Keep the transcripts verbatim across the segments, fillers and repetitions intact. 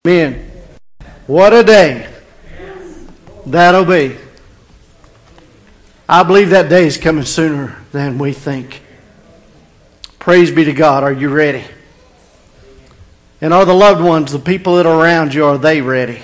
Amen. What a day that'll be. I believe that day is coming sooner than we think. Praise be to God. Are you ready? And are the loved ones, the people that are around you, are they ready?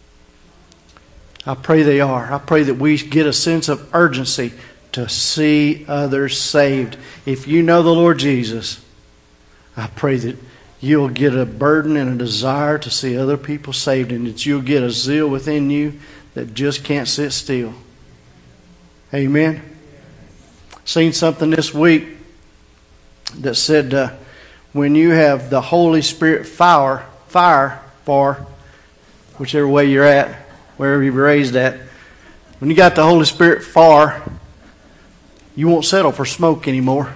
I pray they are. I pray that we get a sense of urgency to see others saved. If you know the Lord Jesus, I pray that you'll get a burden and a desire to see other people saved, and that you'll get a zeal within you that just can't sit still. Amen. Seen something this week that said uh, when you have the Holy Spirit fire, fire for whichever way you're at, wherever you're raised at, when you got the Holy Spirit fire, you won't settle for smoke anymore.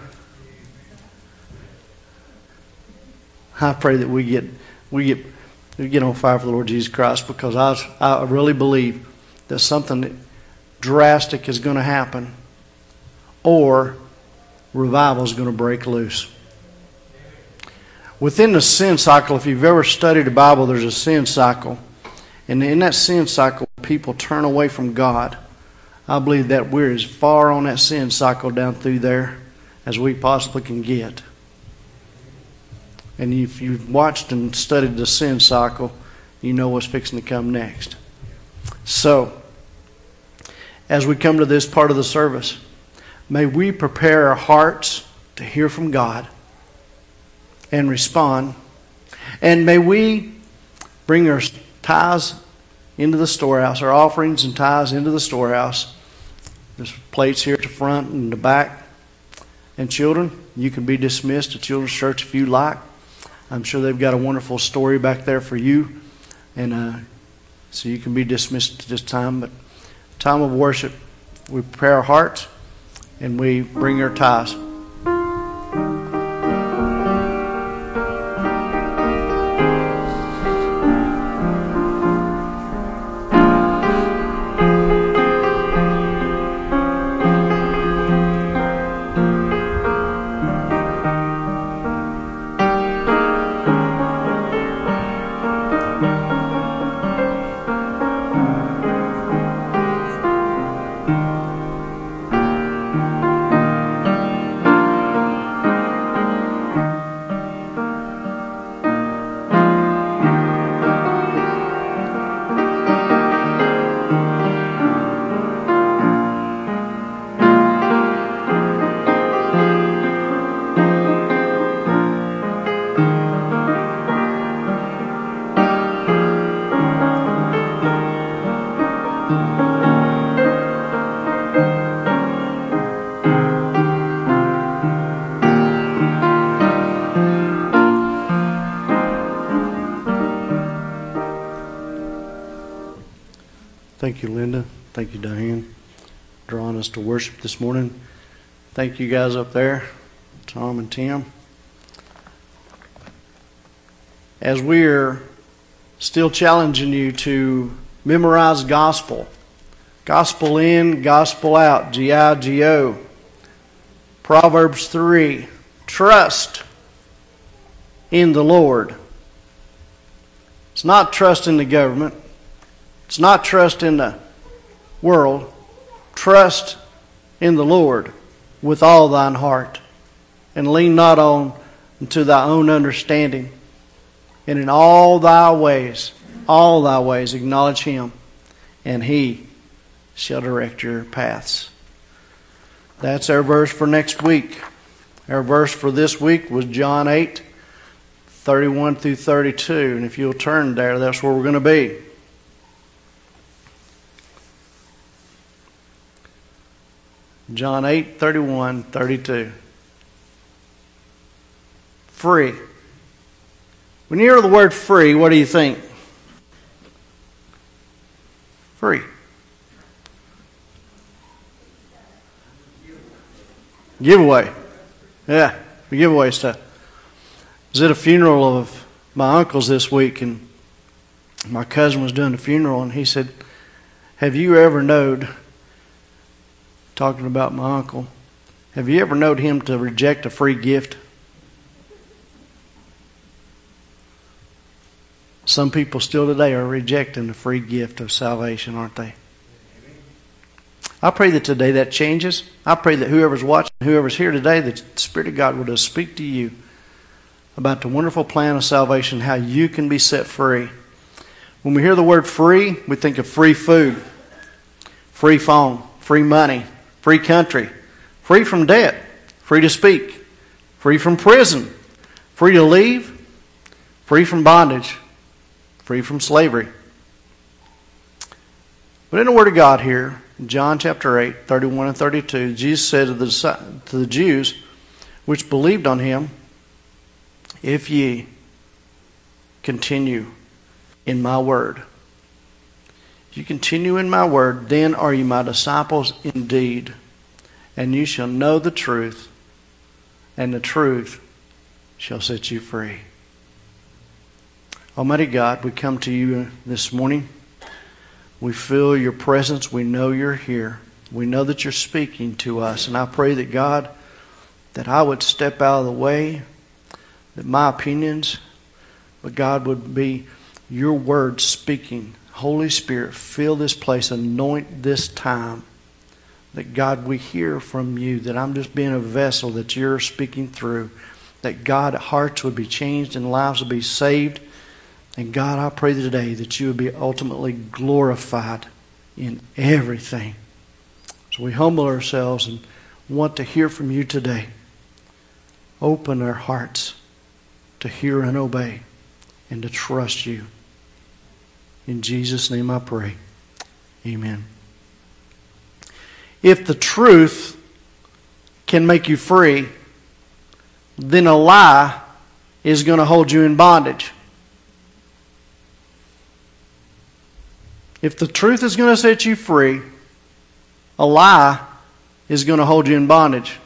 I pray that we get we get we get on fire for the Lord Jesus Christ, because I I really believe that something drastic is going to happen, or revival is going to break loose. Within the sin cycle, if you've ever studied the Bible, there's a sin cycle, and in that sin cycle, people turn away from God. I believe that we're as far on that sin cycle down through there as we possibly can get. And if you've watched and studied the sin cycle, you know what's fixing to come next. So, as we come to this part of the service, may we prepare our hearts to hear from God and respond. And may we bring our tithes into the storehouse, our offerings and tithes into the storehouse. There's plates here at the front and the back. And children, you can be dismissed to Children's Church if you like. I'm sure they've got a wonderful story back there for you. And uh, so you can be dismissed at this time. But time of worship, we prepare our hearts and we bring our tithes. Thank you, Linda. Thank you, Diane, drawing us to worship this morning. Thank you guys up there, Tom and Tim. As we're still challenging you to memorize gospel, gospel in, gospel out, G I G O. Proverbs three, trust in the Lord. It's not trust in the government. It's not trust in the world. Trust in the Lord with all thine heart, and lean not on unto thy own understanding. And in all thy ways, all thy ways, acknowledge Him, and He shall direct your paths. That's our verse for next week. Our verse for this week was John eight, thirty-one through thirty-two. And if you'll turn there, that's where we're going to be. John eight, thirty-one, thirty-two. Free. When you hear the word free, what do you think? Free. Giveaway. Yeah, the giveaway stuff. I was at a funeral of my uncle's this week, and my cousin was doing the funeral, and he said, have you ever known, talking about my uncle, have you ever known him to reject a free gift? Some people still today are rejecting the free gift of salvation, aren't they? I pray that today that changes. I pray that whoever's watching, whoever's here today, that the Spirit of God will just speak to you about the wonderful plan of salvation, how you can be set free. When we hear the word free, we think of free food, free phone, free money, free country, free from debt, free to speak, free from prison, free to leave, free from bondage, free from slavery. But in the Word of God here, in John chapter eight, thirty-one and thirty-two, Jesus said to the, to the Jews which believed on him, if ye continue in my word, if you continue in my word, then are ye my disciples indeed, and you shall know the truth, and the truth shall set you free. Almighty God, we come to you this morning. We feel your presence. We know you're here. We know that you're speaking to us. And I pray that, God, that I would step out of the way, that my opinions, but God, would be your word speaking. Holy Spirit, fill this place, anoint this time. That, God, we hear from you, that I'm just being a vessel that you're speaking through. That, God, hearts would be changed and lives would be saved. And God, I pray today that you would be ultimately glorified in everything. So we humble ourselves and want to hear from you today. Open our hearts to hear and obey and to trust you. In Jesus' name I pray. Amen. If the truth can make you free, then a lie is going to hold you in bondage. If the truth is going to set you free, a lie is going to hold you in bondage.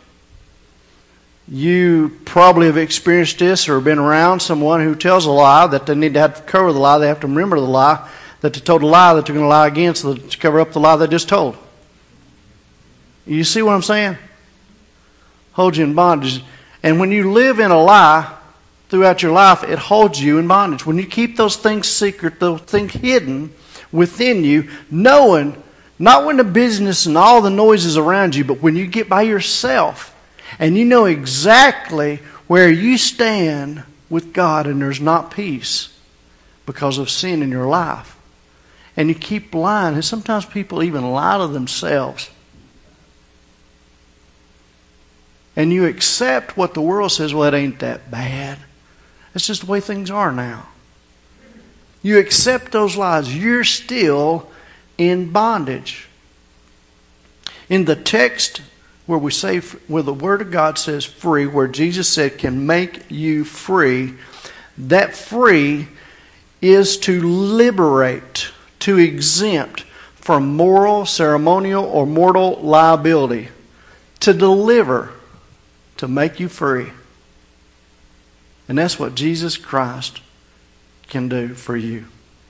You probably have experienced this or been around someone who tells a lie that they need to have to cover the lie. They have to remember the lie, that they told a lie that they're going to lie again so to cover up the lie they just told. You see what I'm saying? Holds you in bondage. And when you live in a lie throughout your life, it holds you in bondage. When you keep those things secret, those things hidden within you, knowing, not when the business and all the noise is around you, but when you get by yourself and you know exactly where you stand with God and there's not peace because of sin in your life. And you keep lying. And sometimes people even lie to themselves. And you accept what the world says, well, it ain't that bad. It's just the way things are now. You accept those lies, you're still in bondage. In the text where we say, where the Word of God says free, where Jesus said can make you free, that free is to liberate, to exempt from moral, ceremonial, or mortal liability, to deliver, to make you free. And that's what Jesus Christ can do for you.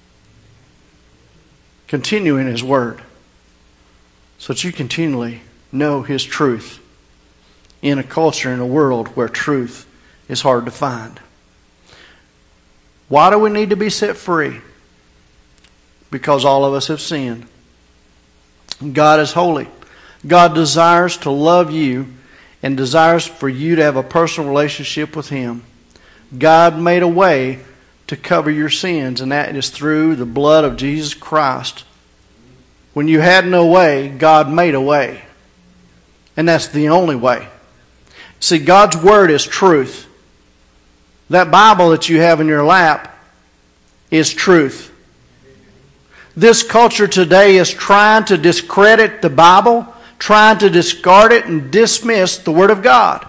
Continue in His Word so that you continually know His truth in a culture, in a world where truth is hard to find. Why do we need to be set free? Because all of us have sinned. God is holy. God desires to love you and desires for you to have a personal relationship with Him. God made a way to cover your sins, and that is through the blood of Jesus Christ. When you had no way, God made a way. And that's the only way. See, God's Word is truth. That Bible that you have in your lap is truth. This culture today is trying to discredit the Bible, trying to discard it and dismiss the Word of God.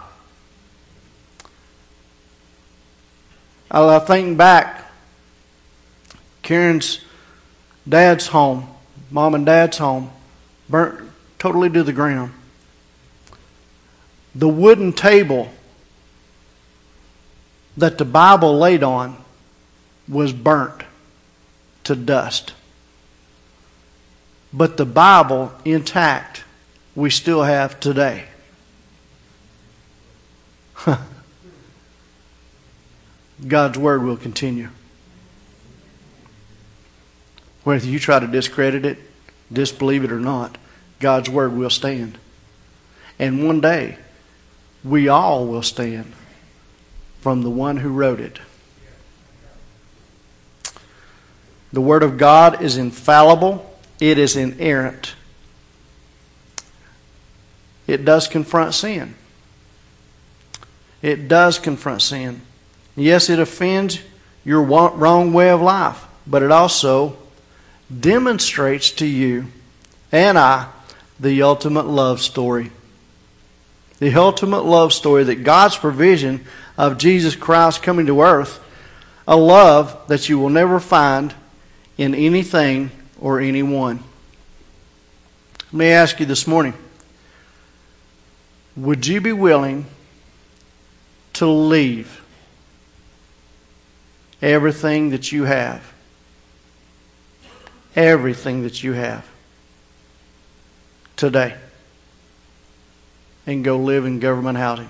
I think back, Karen's dad's home, mom and dad's home, burnt totally to the ground. The wooden table that the Bible laid on was burnt to dust. But the Bible intact we still have today. God's Word will continue. Whether you try to discredit it, disbelieve it or not, God's Word will stand. And one day, we all will stand from the one who wrote it. The Word of God is infallible. It is inerrant. It does confront sin. It does confront sin. Yes, it offends your wrong way of life, but it also demonstrates to you and I the ultimate love story. The ultimate love story that God's provision of Jesus Christ coming to earth, a love that you will never find in anything or anyone. Let me ask you this morning, would you be willing to leave everything that you have? Everything that you have today and go live in government housing?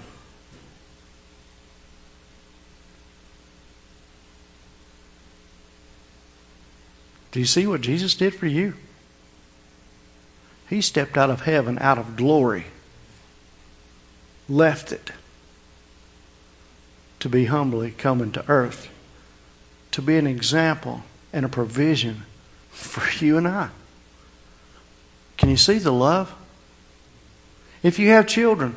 Do you see what Jesus did for you? He stepped out of heaven, out of glory, left it to be humbly coming to earth, to be an example and a provision for you and I. Can you see the love? If you have children,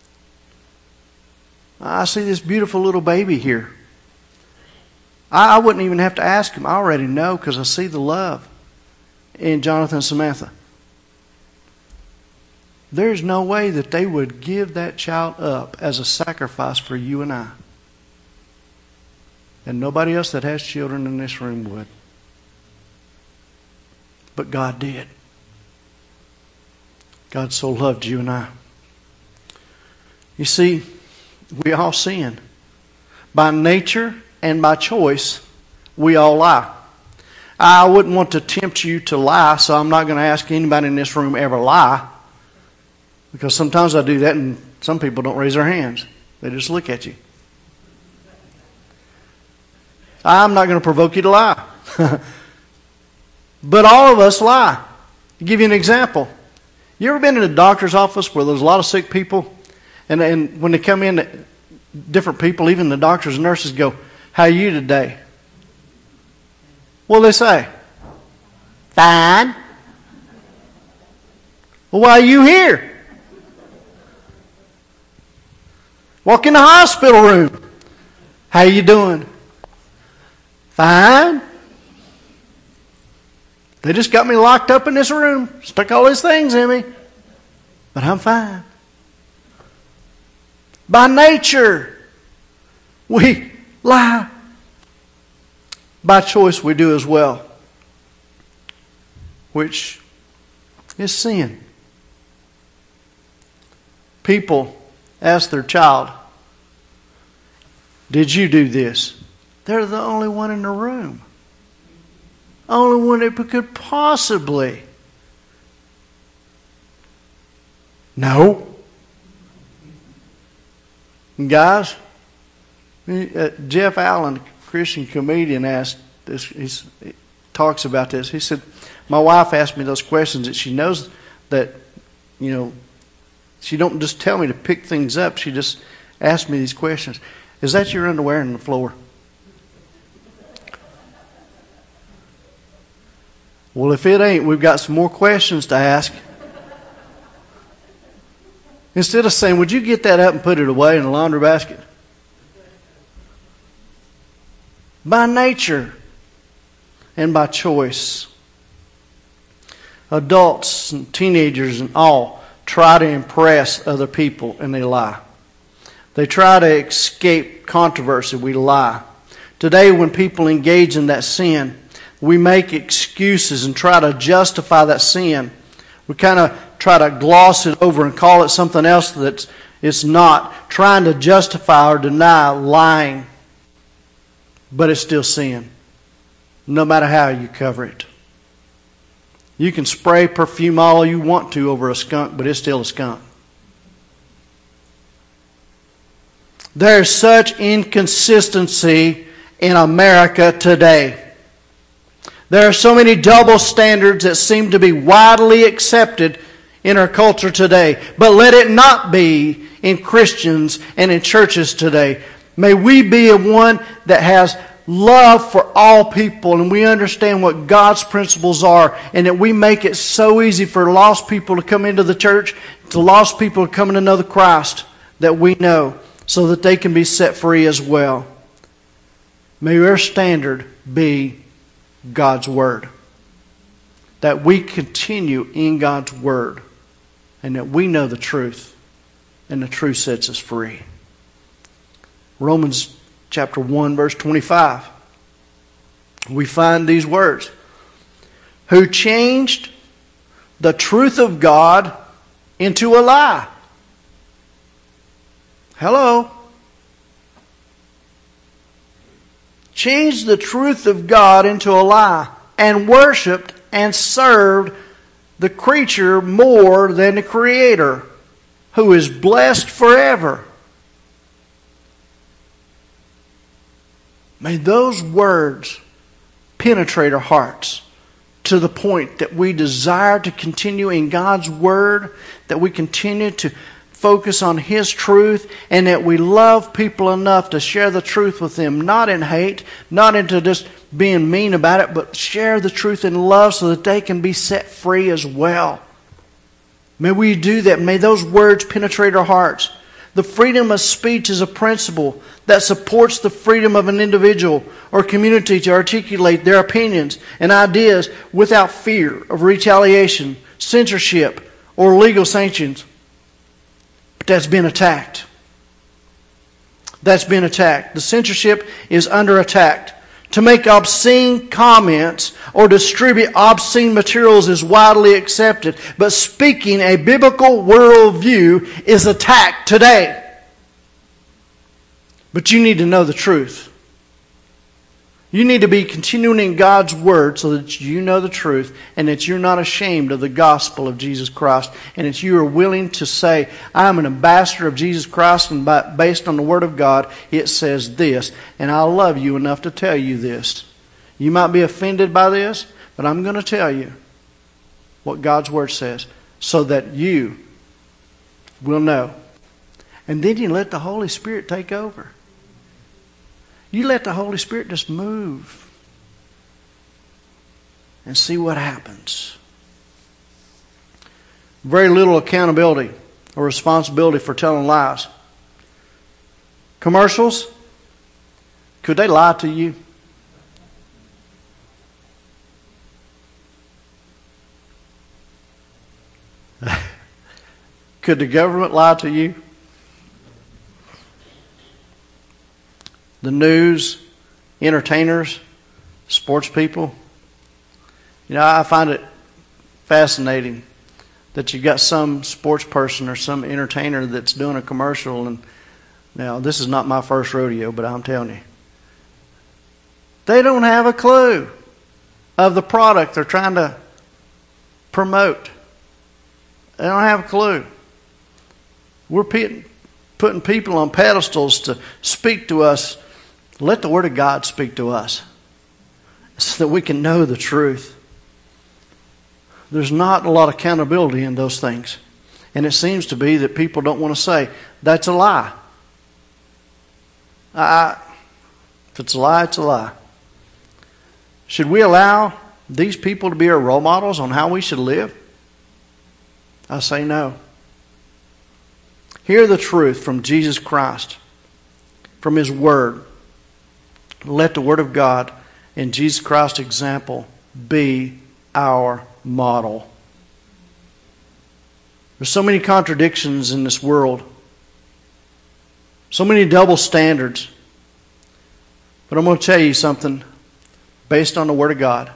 I see this beautiful little baby here. I, I wouldn't even have to ask him. I already know because I see the love in Jonathan and Samantha. There's no way that they would give that child up as a sacrifice for you and I. And nobody else that has children in this room would. But God did. God so loved you and I. You see, we all sin. By nature and by choice, we all lie. I wouldn't want to tempt you to lie, so I'm not going to ask anybody in this room ever lie. Because sometimes I do that and some people don't raise their hands. They just look at you. I'm not going to provoke you to lie. But all of us lie. I'll give you an example. You ever been in a doctor's office where there's a lot of sick people? And, and when they come in, different people, even the doctors and nurses go, "How are you today?" What do they say? "Fine." "Well, why are you here?" Walk in the hospital room. "How you doing?" "Fine." "They just got me locked up in this room, stuck all these things in me, but I'm fine." By nature, we lie. By choice, we do as well, which is sin. People ask their child, "Did you do this?" They're the only one in the room. Only one that could possibly. No. And guys, uh, Jeff Allen, a Christian comedian, asked this. He's, he talks about this. He said, "My wife asked me those questions that she knows that, you know, she don't just tell me to pick things up. She just asked me these questions. Is that your underwear on the floor?" Well, if it ain't, we've got some more questions to ask. Instead of saying, "Would you get that up and put it away in the laundry basket?" By nature and by choice, adults and teenagers and all try to impress other people and they lie. They try to escape controversy. We lie. Today, when people engage in that sin, we make excuses and try to justify that sin. We kind of try to gloss it over and call it something else that it's not. Trying to justify or deny lying. But it's still sin. No matter how you cover it. You can spray perfume all you want to over a skunk, but it's still a skunk. There's such inconsistency in America today. There are so many double standards that seem to be widely accepted in our culture today. But let it not be in Christians and in churches today. May we be a one that has love for all people, and we understand what God's principles are, and that we make it so easy for lost people to come into the church, to lost people to come to know the Christ that we know, so that they can be set free as well. May our standard be God's Word. That we continue in God's Word, and that we know the truth, and the truth sets us free. Romans chapter one, verse twenty-five. We find these words. Who changed the truth of God into a lie. Hello. Changed the truth of God into a lie, and worshipped and served the creature more than the Creator, who is blessed forever. May those words penetrate our hearts to the point that we desire to continue in God's Word, that we continue to focus on His truth, and that we love people enough to share the truth with them, not in hate, not into just being mean about it, but share the truth in love so that they can be set free as well. May we do that. May those words penetrate our hearts. The freedom of speech is a principle that supports the freedom of an individual or community to articulate their opinions and ideas without fear of retaliation, censorship, or legal sanctions. But that's been attacked. That's been attacked. The censorship is under attack. To make obscene comments or distribute obscene materials is widely accepted, but speaking a biblical worldview is attacked today. But you need to know the truth. You need to be continuing in God's Word so that you know the truth and that you're not ashamed of the gospel of Jesus Christ, and that you are willing to say, I'm an ambassador of Jesus Christ, and by, based on the Word of God, it says this, and I love you enough to tell you this. You might be offended by this, but I'm going to tell you what God's Word says so that you will know. And then you let the Holy Spirit take over. You let the Holy Spirit just move and see what happens. Very little accountability or responsibility for telling lies. Commercials, could they lie to you? Could the government lie to you? The news, entertainers, sports people. You know, I find it fascinating that you've got some sports person or some entertainer that's doing a commercial. And now, this is not my first rodeo, but I'm telling you, they don't have a clue of the product they're trying to promote. They don't have a clue. We're putting people on pedestals to speak to us. Let the Word of God speak to us so that we can know the truth. There's not a lot of accountability in those things. And it seems to be that people don't want to say, that's a lie. I, if it's a lie, it's a lie. Should we allow these people to be our role models on how we should live? I say no. Hear the truth from Jesus Christ, from His Word. Let the Word of God and Jesus Christ's example be our model. There's so many contradictions in this world. So many double standards. But I'm going to tell you something based on the Word of God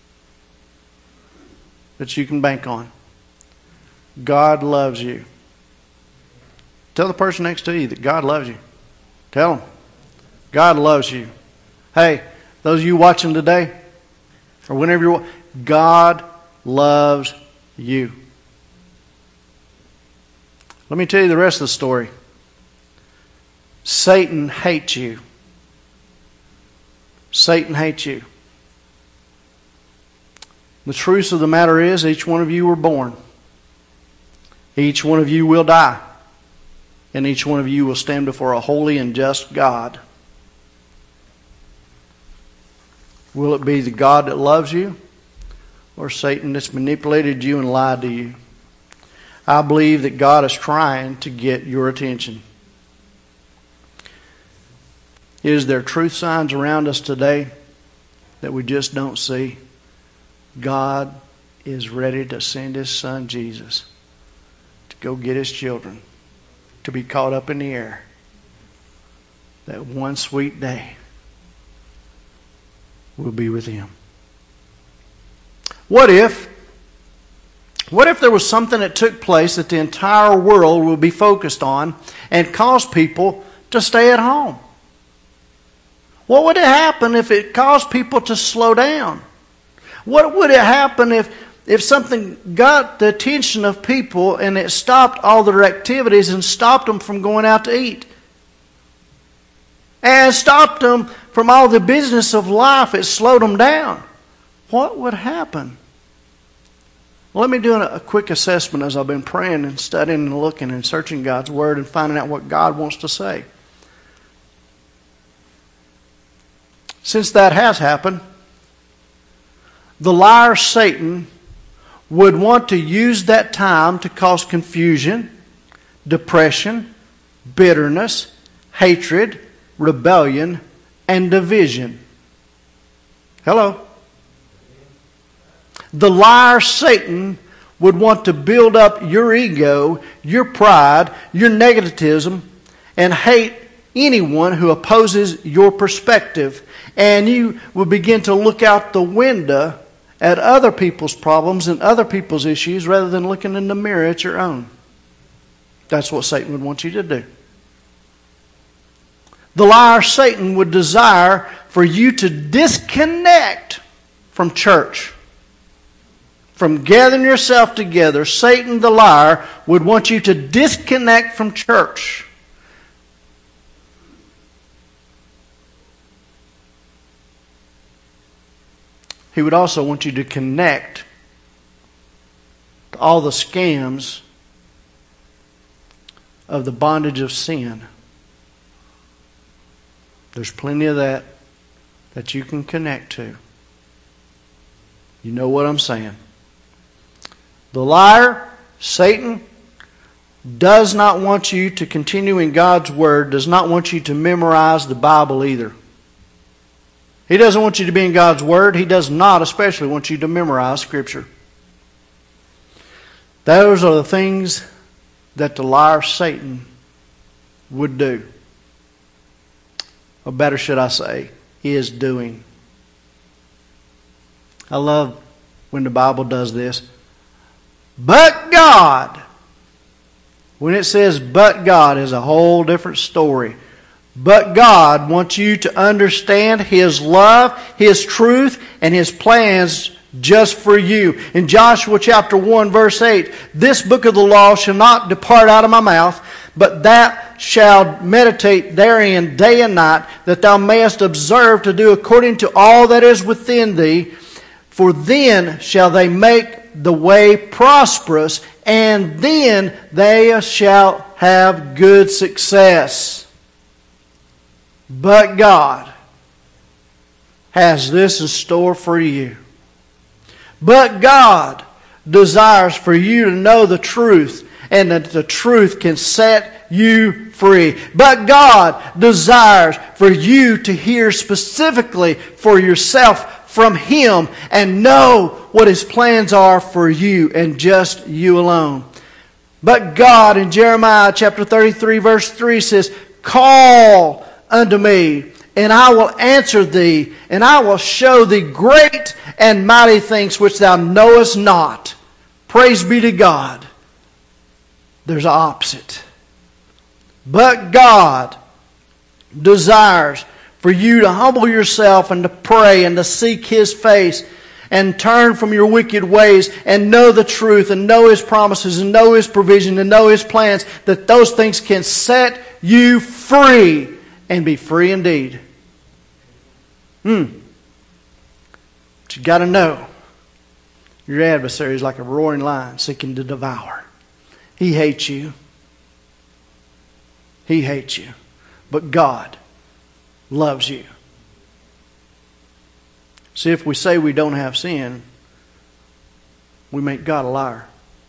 that you can bank on. God loves you. Tell the person next to you that God loves you. Tell them. God loves you. Hey, those of you watching today, or whenever you're watching, God loves you. Let me tell you the rest of the story. Satan hates you. Satan hates you. The truth of the matter is, each one of you were born. Each one of you will die. And each one of you will stand before a holy and just God. Will it be the God that loves you, or Satan that's manipulated you and lied to you? I believe that God is trying to get your attention. Is there truth signs around us today that we just don't see? God is ready to send His Son Jesus to go get His children, to be caught up in the air. That one sweet day we'll be with Him. What if, what if there was something that took place that the entire world would be focused on and cause people to stay at home? What would it happen if it caused people to slow down? What would it happen if, if something got the attention of people and it stopped all their activities and stopped them from going out to eat? And stopped them from all the business of life. It slowed them down. What would happen? Well, let me do a quick assessment as I've been praying and studying and looking and searching God's Word and finding out what God wants to say. Since that has happened, the liar Satan would want to use that time to cause confusion, depression, bitterness, hatred, rebellion, and division. Hello? The liar Satan would want to build up your ego, your pride, your negativism, and hate anyone who opposes your perspective. And you will begin to look out the window at other people's problems and other people's issues rather than looking in the mirror at your own. That's what Satan would want you to do. The liar Satan would desire for you to disconnect from church, from gathering yourself together. Satan, the liar, would want you to disconnect from church. He would also want you to connect to all the scams of the bondage of sin. There's plenty of that that you can connect to. You know what I'm saying. The liar, Satan, does not want you to continue in God's Word, does not want you to memorize the Bible either. He doesn't want you to be in God's Word. He does not especially want you to memorize Scripture. Those are the things that the liar Satan would do. Or better should I say, is doing. I love when the Bible does this. But God. When it says but God is a whole different story. But God wants you to understand His love, His truth, and His plans just for you. In Joshua chapter one verse eight, this book of the law shall not depart out of my mouth, but that shall meditate therein day and night, that thou mayest observe to do according to all that is within thee. For then shall they make the way prosperous, and then they shall have good success. But God has this in store for you. But God desires for you to know the truth, and that the truth can set you free. But God desires for you to hear specifically for yourself from Him and know what His plans are for you and just you alone. But God in Jeremiah chapter thirty-three verse three says, call unto me, and I will answer thee, and I will show thee great and mighty things which thou knowest not. Praise be to God. There's an opposite. But God desires for you to humble yourself and to pray and to seek His face and turn from your wicked ways and know the truth and know His promises and know His provision and know His plans, that those things can set you free and be free indeed. Hmm. But you got to know Your adversary is like a roaring lion seeking to devour. He hates you. He hates you. But God loves you. See, if we say we don't have sin, we make God a liar.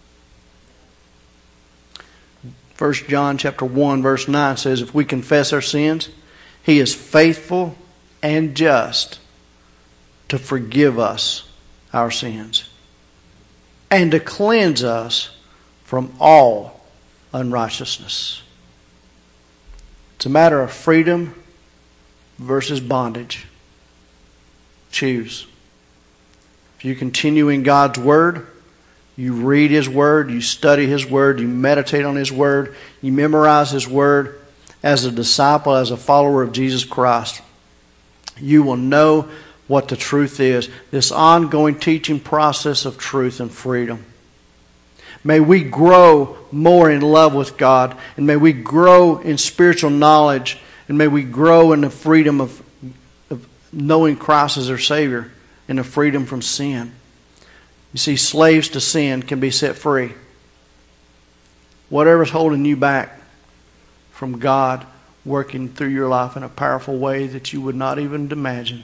First John chapter one verse nine says, if we confess our sins, He is faithful and just to forgive us our sins and to cleanse us from all unrighteousness. It's a matter of freedom versus bondage. Choose. If you continue in God's Word, you read His Word, you study His Word, you meditate on His Word, you memorize His Word as a disciple, as a follower of Jesus Christ, you will know what the truth is. This ongoing teaching process of truth and freedom. May we grow more in love with God, and may we grow in spiritual knowledge, and may we grow in the freedom of, of knowing Christ as our Savior and the freedom from sin. You see, slaves to sin can be set free. Whatever's holding you back from God working through your life in a powerful way that you would not even imagine,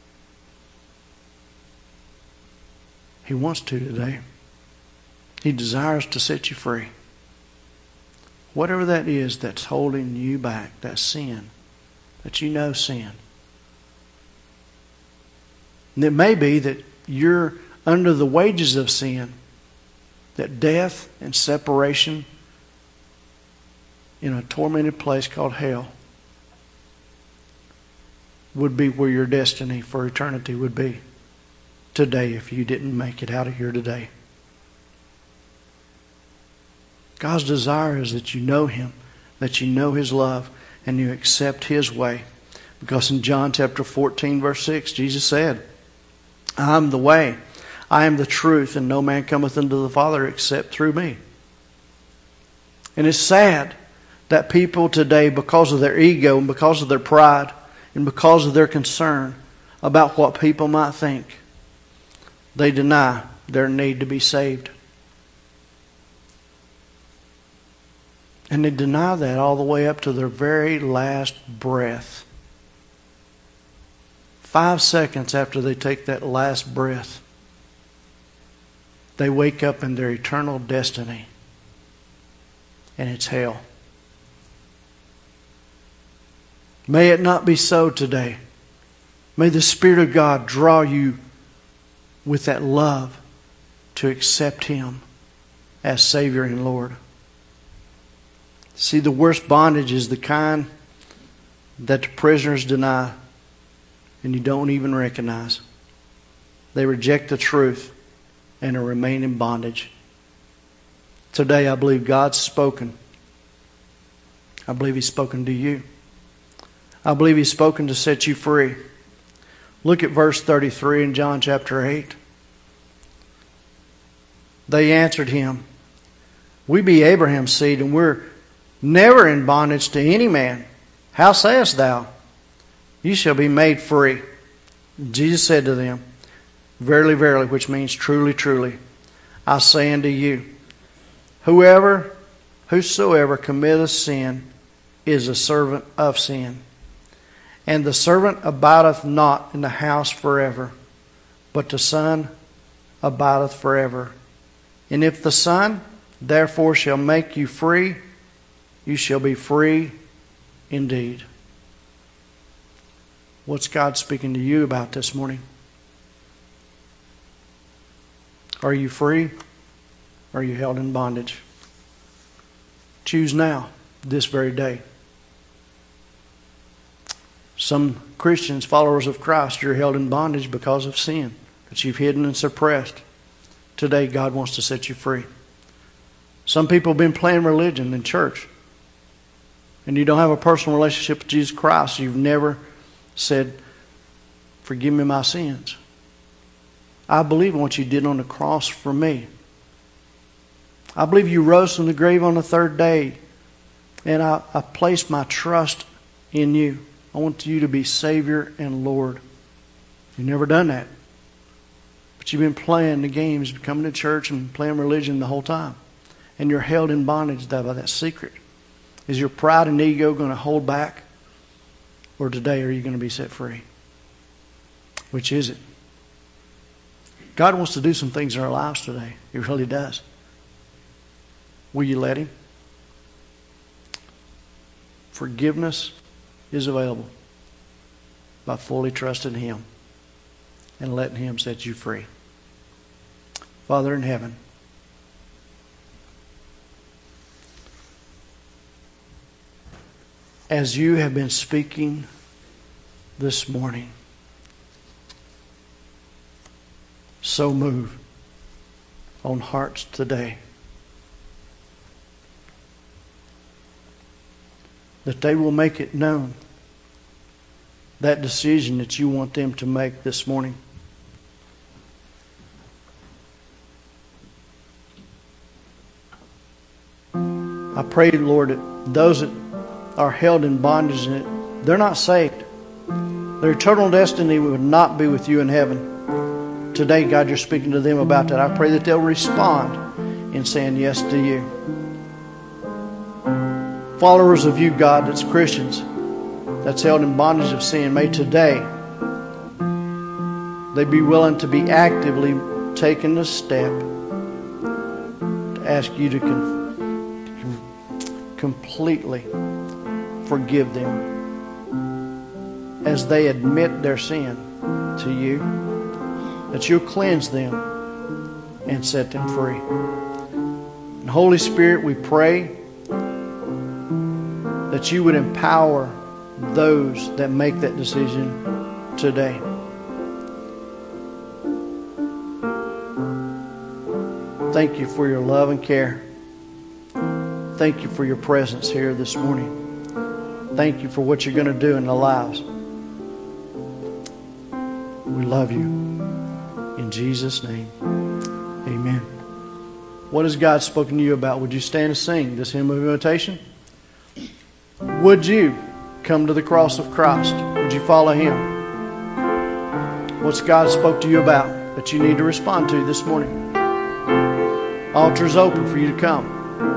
He wants to today. He desires to set you free. Whatever that is that's holding you back, that sin, that you know sin. And it may be that you're under the wages of sin, that death and separation in a tormented place called hell would be where your destiny for eternity would be today if you didn't make it out of here today. God's desire is that you know Him, that you know His love, and you accept His way. Because in John chapter fourteen verse six, Jesus said, I am the way, I am the truth, and no man cometh unto the Father except through me. And it's sad that people today, because of their ego and because of their pride and because of their concern about what people might think, they deny their need to be saved. And they deny that all the way up to their very last breath. Five seconds after they take that last breath, they wake up in their eternal destiny. And it's hell. May it not be so today. May the Spirit of God draw you with that love to accept Him as Savior and Lord. See, the worst bondage is the kind that the prisoners deny and you don't even recognize. They reject the truth and remain in bondage. Today I believe God's spoken. I believe He's spoken to you. I believe He's spoken to set you free. Look at verse thirty-three in John chapter eight. They answered Him, we be Abraham's seed, and we're never in bondage to any man. How sayest thou, you shall be made free? Jesus said to them, verily, verily, which means truly, truly, I say unto you, whoever, whosoever committeth sin is a servant of sin. And the servant abideth not in the house forever, but the Son abideth forever. And if the Son therefore shall make you free, you shall be free indeed. What's God speaking to you about this morning? Are you free? Or are you held in bondage? Choose now, this very day. Some Christians, followers of Christ, you're held in bondage because of sin that you've hidden and suppressed. Today, God wants to set you free. Some people have been playing religion in church, and you don't have a personal relationship with Jesus Christ. You've never said, forgive me my sins. I believe in what you did on the cross for me. I believe you rose from the grave on the third day, and I, I place my trust in you. I want you to be Savior and Lord. You've never done that. But you've been playing the games, coming to church and playing religion the whole time. And you're held in bondage by that secret. Is your pride and ego going to hold back? Or today are you going to be set free? Which is it? God wants to do some things in our lives today. He really does. Will you let Him? Forgiveness is available by fully trusting Him and letting Him set you free. Father in heaven, as you have been speaking this morning, so move on hearts today that they will make it known, that decision that you want them to make this morning. I pray, Lord, that those that are held in bondage in it, they're not saved. Their eternal destiny would not be with you in heaven. Today, God, you're speaking to them about that. I pray that they'll respond in saying yes to you. Followers of you, God, that's Christians, that's held in bondage of sin, may today they be willing to be actively taking the step to ask you to con- completely forgive them as they admit their sin to you, that you'll cleanse them and set them free. And Holy Spirit, we pray that you would empower those that make that decision today. Thank you for your love and care. Thank you for your presence here this morning. Thank you for what you're going to do in the lives. We love you. In Jesus' name, amen. What has God spoken to you about? Would you stand and sing this hymn of invitation? Would you come to the cross of Christ? Would you follow Him? What's God spoke to you about that you need to respond to this morning? Altar is open for you to come.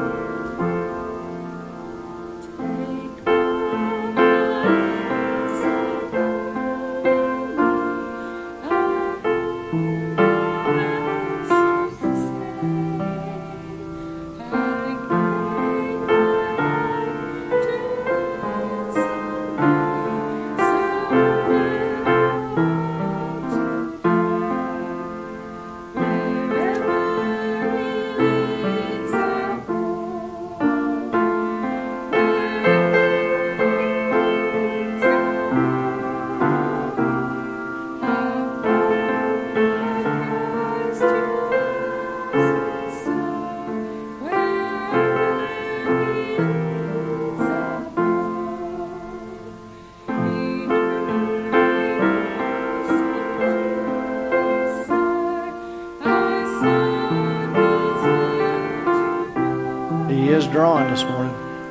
He is drawing this morning.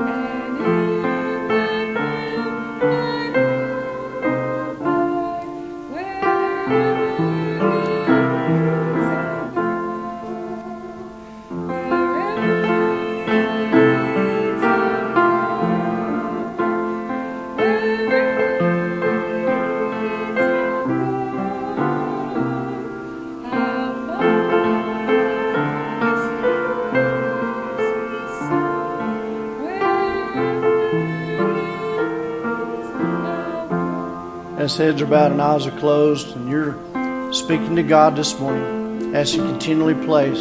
As heads are bowed and eyes are closed, and you're speaking to God this morning as He continually plays.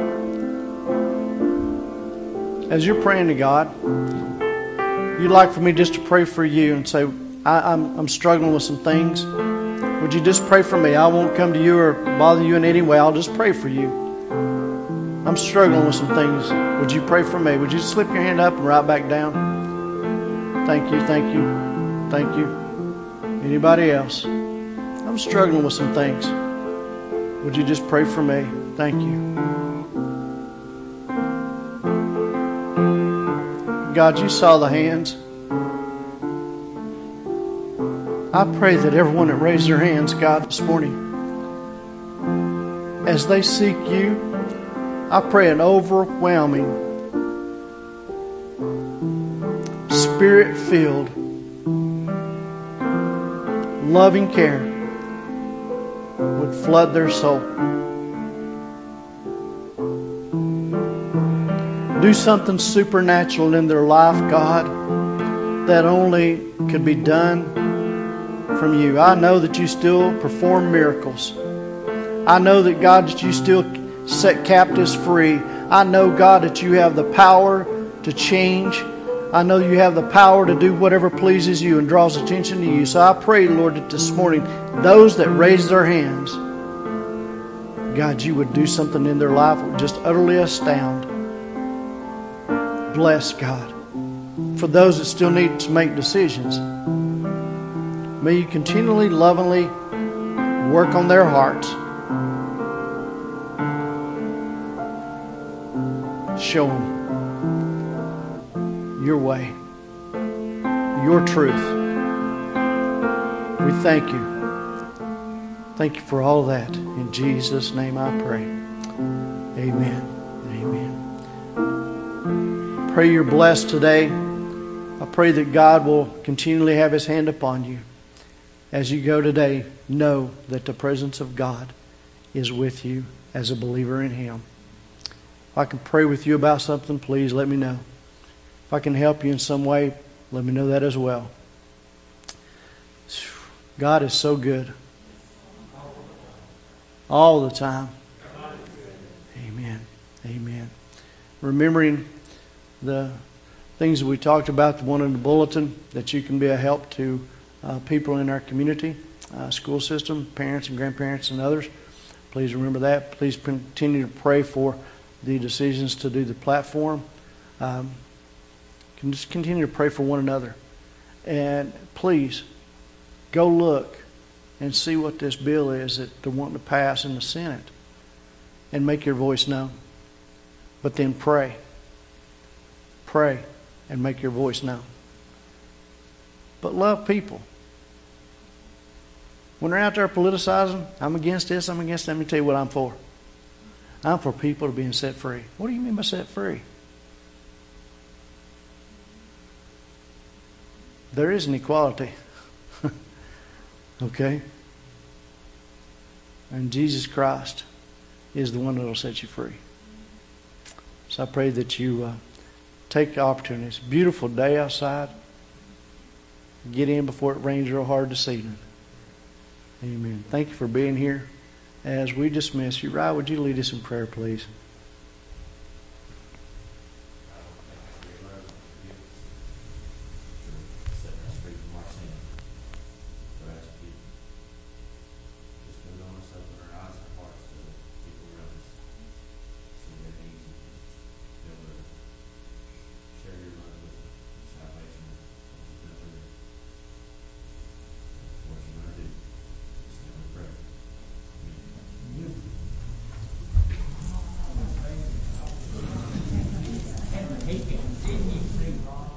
As you're praying to God, you'd like for me just to pray for you and say, I, I'm, I'm struggling with some things. Would you just pray for me? I won't come to you or bother you in any way. I'll just pray for you. I'm struggling with some things. Would you pray for me? Would you slip your hand up and right back down? Thank you, thank you, thank you. Anybody else? I'm struggling with some things. Would you just pray for me? Thank you. God, you saw the hands. I pray that everyone that raised their hands, God, this morning, as they seek you, I pray an overwhelming, Spirit-filled, loving care would flood their soul. Do something supernatural in their life, God, that only could be done from you. I know that you still perform miracles. I know that, God, that you still set captives free. I know, God, that you have the power to change. I know you have the power to do whatever pleases you and draws attention to you. So I pray, Lord, that this morning, those that raise their hands, God, you would do something in their life that would just utterly astound. Bless, God. For those that still need to make decisions, may you continually, lovingly work on their hearts. Show them your way, your truth. We thank you. Thank you for all that. In Jesus' name I pray. Amen. Amen. Pray you're blessed today. I pray that God will continually have His hand upon you. As you go today, know that the presence of God is with you as a believer in Him. If I can pray with you about something, please let me know. If I can help you in some way, let me know that as well. God is so good. All the time. Amen. Amen. Remembering the things that we talked about, the one in the bulletin, that you can be a help to uh, people in our community, uh, school system, parents and grandparents and others. Please remember that. Please continue to pray for the decisions to do the platform. Um, can just continue to pray for one another. And please, go look and see what this bill is that they're wanting to pass in the Senate. And make your voice known. But then pray. Pray and make your voice known. But love people. When they're out there politicizing, I'm against this, I'm against that. Let me tell you what I'm for. I'm for people to being set free. What do you mean by set free? There is an equality. Okay? And Jesus Christ is the one that will set you free. So I pray that you uh, take the opportunity. It's a beautiful day outside. Get in before it rains real hard this evening. Amen. Thank you for being here. As we dismiss you, Ryan, would you lead us in prayer, please? He continues to